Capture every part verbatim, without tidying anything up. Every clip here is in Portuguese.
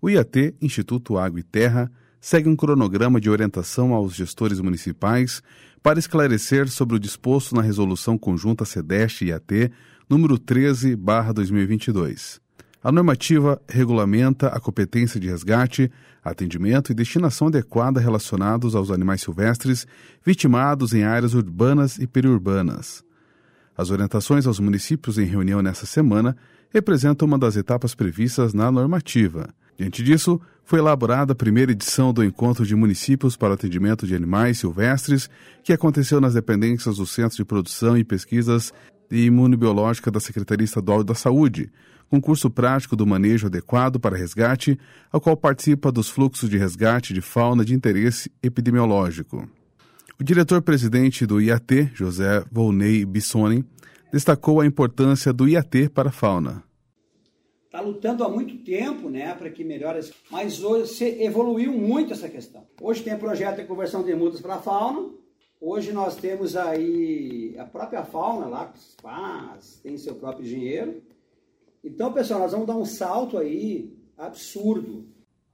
O I A T, Instituto Água e Terra, segue um cronograma de orientação aos gestores municipais para esclarecer sobre o disposto na Resolução Conjunta SEDEST e I A T número treze barra dois mil e vinte e dois. A normativa regulamenta a competência de resgate, atendimento e destinação adequada relacionados aos animais silvestres vitimados em áreas urbanas e periurbanas. As orientações aos municípios em reunião nesta semana representam uma das etapas previstas na normativa. Diante disso, foi elaborada a primeira edição do Encontro de Municípios para o Atendimento de Animais Silvestres, que aconteceu nas dependências do Centro de Produção e Pesquisas de Imunobiológica da Secretaria Estadual da Saúde, com curso prático do manejo adequado para resgate, ao qual participa dos fluxos de resgate de fauna de interesse epidemiológico. O diretor-presidente do I A T, José Volney Bissoni, destacou a importância do I A T para a fauna. Está lutando há muito tempo, né, para que melhore, mas hoje se evoluiu muito essa questão. Hoje tem projeto de conversão de multas para a fauna. Hoje nós temos aí a própria fauna lá, com os spas, tem seu próprio dinheiro. Então, pessoal, nós vamos dar um salto aí absurdo.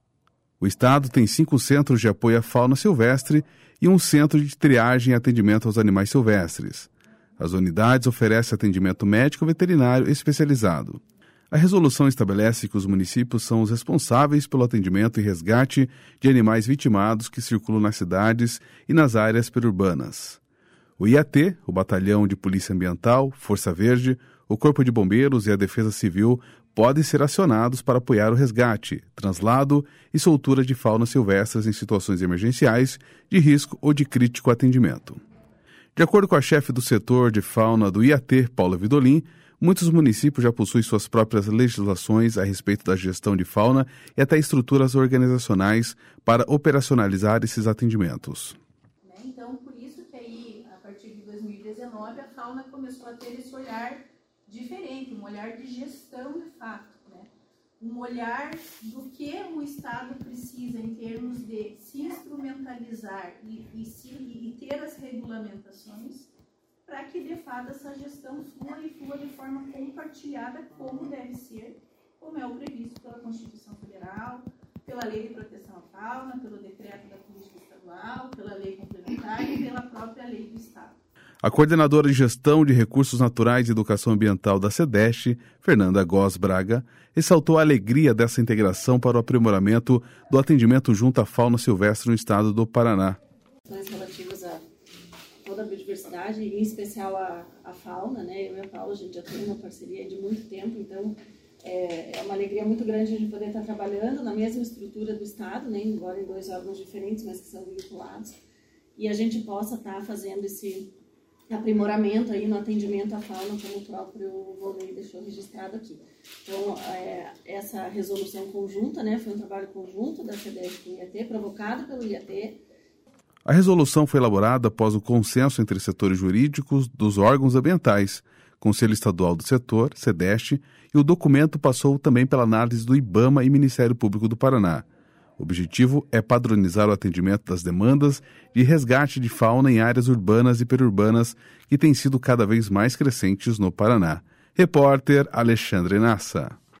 O Estado tem cinco centros de apoio à fauna silvestre e um centro de triagem e atendimento aos animais silvestres. As unidades oferecem atendimento médico veterinário especializado. A resolução estabelece que os municípios são os responsáveis pelo atendimento e resgate de animais vitimados que circulam nas cidades e nas áreas periurbanas. O I A T, o Batalhão de Polícia Ambiental, Força Verde, o Corpo de Bombeiros e a Defesa Civil podem ser acionados para apoiar o resgate, translado e soltura de fauna silvestres em situações emergenciais, de risco ou de crítico atendimento. De acordo com a chefe do setor de fauna do I A T, Paula Vidolin, muitos municípios já possuem suas próprias legislações a respeito da gestão de fauna e até estruturas organizacionais para operacionalizar esses atendimentos. Então, por isso que aí, a partir de dois mil e dezenove, a fauna começou a ter esse olhar diferente, um olhar de gestão de fato, né? Um olhar do que o Estado precisa em termos de se instrumentalizar e, e, se, e ter as regulamentações para que, de fato, essa gestão flua e flua de forma compartilhada, como deve ser, como é o previsto pela Constituição Federal, pela Lei de Proteção à Fauna, pelo Decreto da Política Estadual, pela Lei Complementar e pela própria Lei do Estado. A coordenadora de Gestão de Recursos Naturais e Educação Ambiental da SEDEST, Fernanda Góes Braga, ressaltou a alegria dessa integração para o aprimoramento do atendimento junto à fauna silvestre no estado do Paraná. Relativas a toda a biodiversidade, em especial a, a fauna, né? Eu e a Paula, a gente já tem uma parceria de muito tempo, então é, é uma alegria muito grande a gente poder estar trabalhando na mesma estrutura do estado, né? Embora em dois órgãos diferentes, mas que são vinculados, e a gente possa estar fazendo esse aprimoramento aí no atendimento à fauna, como o próprio Volney deixou registrado aqui. Então, é, essa resolução conjunta, né, foi um trabalho conjunto da SEDEST com o I A T, provocado pelo I A T. A resolução foi elaborada após o consenso entre setores jurídicos dos órgãos ambientais, Conselho Estadual do Setor, SEDEST, e o documento passou também pela análise do IBAMA e Ministério Público do Paraná. O objetivo é padronizar o atendimento das demandas de resgate de fauna em áreas urbanas e periurbanas que têm sido cada vez mais crescentes no Paraná. Repórter Alexandre Nassa.